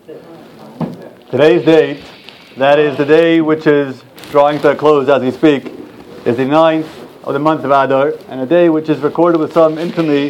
Today's date, that is the day which is drawing to a close as we speak, is the 9th of the month of Adar, and a day which is recorded with some infamy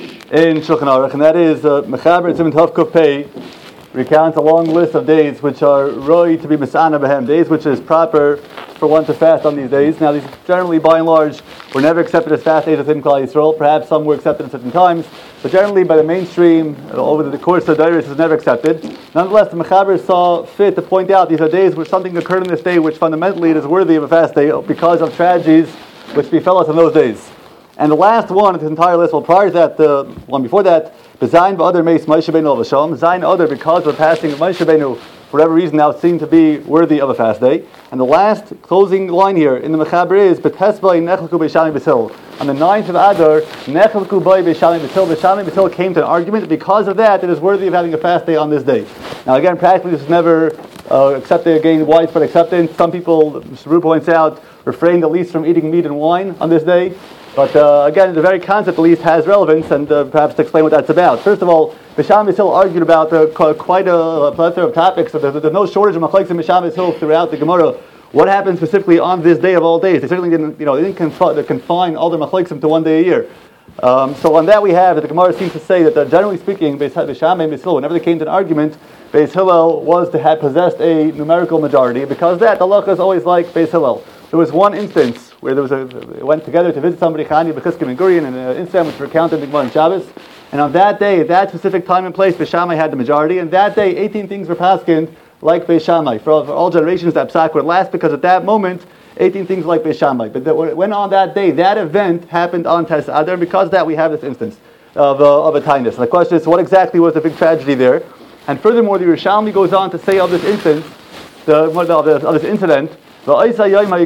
in Shulchan Aruch, and that is Mechaber Siman Tov Kuf Pei recounts a long list of days which are roi to be misana behem, days which is proper for one to fast on these days. Now these generally, by and large, were never accepted as fast days within Klal Yisrael. Perhaps some were accepted at certain times, but generally by the mainstream, over the course of the Dairis, is never accepted. Nonetheless, the Mechaber saw fit to point out these are days where something occurred on this day which fundamentally it is worthy of a fast day because of tragedies which befell us in those days. And the last one of this entire list, well, prior to that, the one before that, Zayin v'Adar Meis Moshe Rabbeinu Olav Hashem. Zayin Adar, because of the passing of Moshe Rabbeinu, for whatever reason now seemed to be worthy of a fast day. And the last closing line here in the Mechaber is B'Tesbay Nechelku B'Shalmi B'Sil. On the 9th of Adar, Nechelku B'Shalmi B'Sil. B'Shalmi B'Sil came to an argument. Because of that, it is worthy of having a fast day on this day. Now again, practically this is never accepted, again, widespread acceptance. Some people, Mr. Ru points out, refrained at least from eating meat and wine on this day. But again, the very concept at least has relevance, and perhaps to explain what that's about. First of all, Bisham Yisrael argued about quite a plethora of topics. So there's no shortage of machlokes in Bisham Yisrael throughout the Gemara. What happens specifically on this day of all days? They certainly didn't, confine all their machlokes to one day a year. So on that we have that the Gemara seems to say that generally speaking, Bisham Yisrael, whenever they came to an argument, Beis Hillel was to have possessed a numerical majority. Because of that, the halacha is always like Beis Hillel. There was one instance where they went together to visit somebody, Chani, Bechizkim, and Gurion, and an incident which recounted in the Gemara on Shabbos. And on that day, at that specific time and place, Beis Shammai had the majority. And that day, 18 things were paskined like Beis Shammai. For all generations, that psak would last because at that moment, 18 things like Beis Shammai. But when on that day, that event happened on Tes Adar, and because of that, we have this instance of a tinus. And the question is, what exactly was the big tragedy there? And furthermore, the Yerushalmi goes on to say of this instance, of this incident, this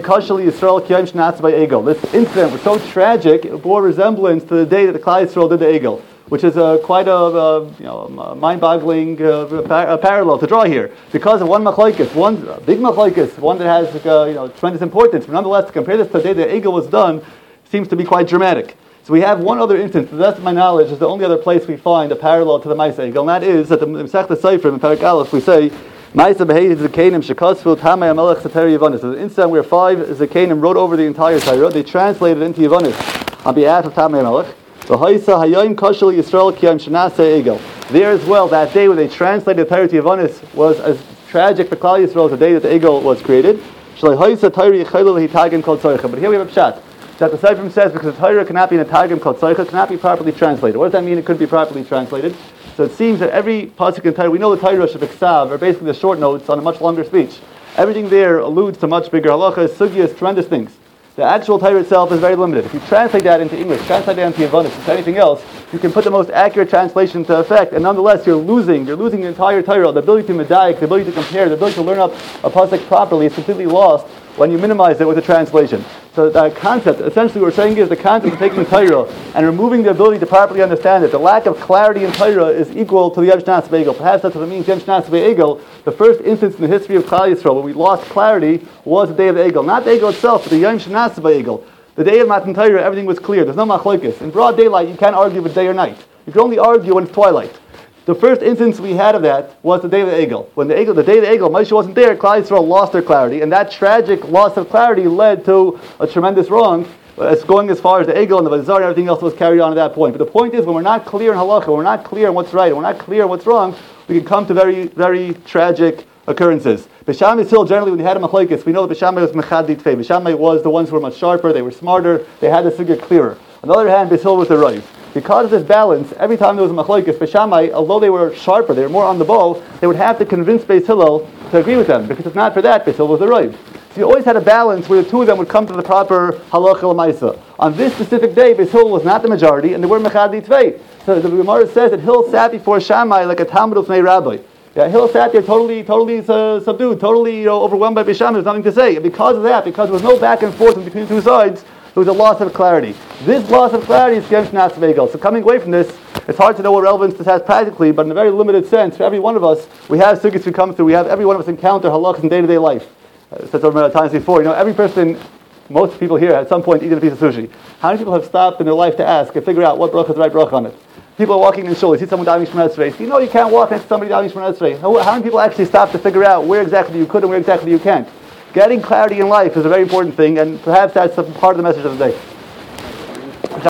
incident was so tragic, it bore resemblance to the day that the Klal Yisrael did the Egel, which is quite a mind-boggling parallel to draw here. Because of one machlokes, one big machlokes, one that has tremendous importance. But nonetheless, to compare this to the day the Egel was done, seems to be quite dramatic. So we have one other instance. To the best of my knowledge, is the only other place we find a parallel to the Ma'aseh Egel, and that is that the Masechta Sefer in Perek Aleph we say. Ma'aseh Behei Zekanim Shekasvu Tamei Amelech Sater Yevanis. There's an incident where 5 Zekanim wrote over the entire Torah. They translated into Yevanis on behalf of Tamei Amelech. V'Haisa Hayom Kashel Yisrael Kiyam Shanaseh Egel. There as well, that day when they translated the Torah to Yevanis was as tragic for Klal Yisrael as the day that the Egel was created. Shalei Haisa Torah Yechelul Hitagim Kol Tzorcha. But here we have a pshat that the Sefer says because the Torah cannot be in a Targum Kol Tzorcha, cannot be properly translated. What does that mean? It couldn't be properly translated. So it seems that every pasuk in Torah, we know the Torah Shebeksav are basically the short notes on a much longer speech. Everything there alludes to much bigger halachas, sugyas, tremendous things. The actual Torah itself is very limited. If you translate that into English, translate that into Yavanis, into anything else, you can put the most accurate translation into effect, and nonetheless you're losing the entire Torah. The ability to medayik, the ability to compare, the ability to learn up a pasuk properly is completely lost when you minimize it with a translation. So the concept, essentially what we're saying is the concept of taking Torah and removing the ability to properly understand it. The lack of clarity in Torah is equal to the Yom Shnas V'Egel. Perhaps that's what it means, Yom Shnas V'Egel. The first instance in the history of Klal Yisrael where we lost clarity was the day of the Egel. Not the Egel itself, but the Yom Shnas V'Egel. The day of Matan Torah, everything was clear. There's no machlokes. In broad daylight, you can't argue with day or night. You can only argue when it's twilight. The first instance we had of that was the day of the Egel. When the day of the Egel, Moshe wasn't there, Klal Yisrael lost their clarity, and that tragic loss of clarity led to a tremendous wrong. It's going as far as the Egel and the Bazar and everything else was carried on at that point. But the point is, when we're not clear in halacha, when we're not clear on what's right, and we're not clear on what's wrong, we can come to very, very tragic occurrences. Beis Shammai still, generally, when they had a machlokes, we know that Beis Shammai was mechad ditvei. Beis Shammai was the ones who were much sharper, they were smarter, they had the figure clearer. On the other hand, Beis Hillel was the Rav. Because of this balance, every time there was a machlokes, Beis Shammai, although they were sharper, they were more on the ball, they would have to convince Beis Hillel to agree with them, because if not for that, Beis Hillel was the Rav. So you always had a balance where the two of them would come to the proper halacha l'maisa. On this specific day, Beis Hillel was not the majority, and they were mechad ditvei. So the Gemara says that Hillel sat before Shammai like a Talmud of Fnei Rabbi. Yeah, Hillel sat there totally subdued, totally overwhelmed by Beis Shammai. There's nothing to say. And because of that, because there was no back and forth between the two sides, there was a loss of clarity. This loss of clarity is Yom Shnas V'Egel. So coming away from this, it's hard to know what relevance this has practically, but in a very limited sense, for every one of us, we have sugyas we come through. We have every one of us encounter halachas in day-to-day life. Said so many times before. Every person, most people here at some point eaten a piece of sushi. How many people have stopped in their life to ask and figure out what bracha is the right bracha on it? People are walking in shul, you see someone diving from Esrei. You know you can't walk next to somebody diving from Esrei. How many people actually stop to figure out where exactly you could and where exactly you can't? Getting clarity in life is a very important thing, and perhaps that's part of the message of the day.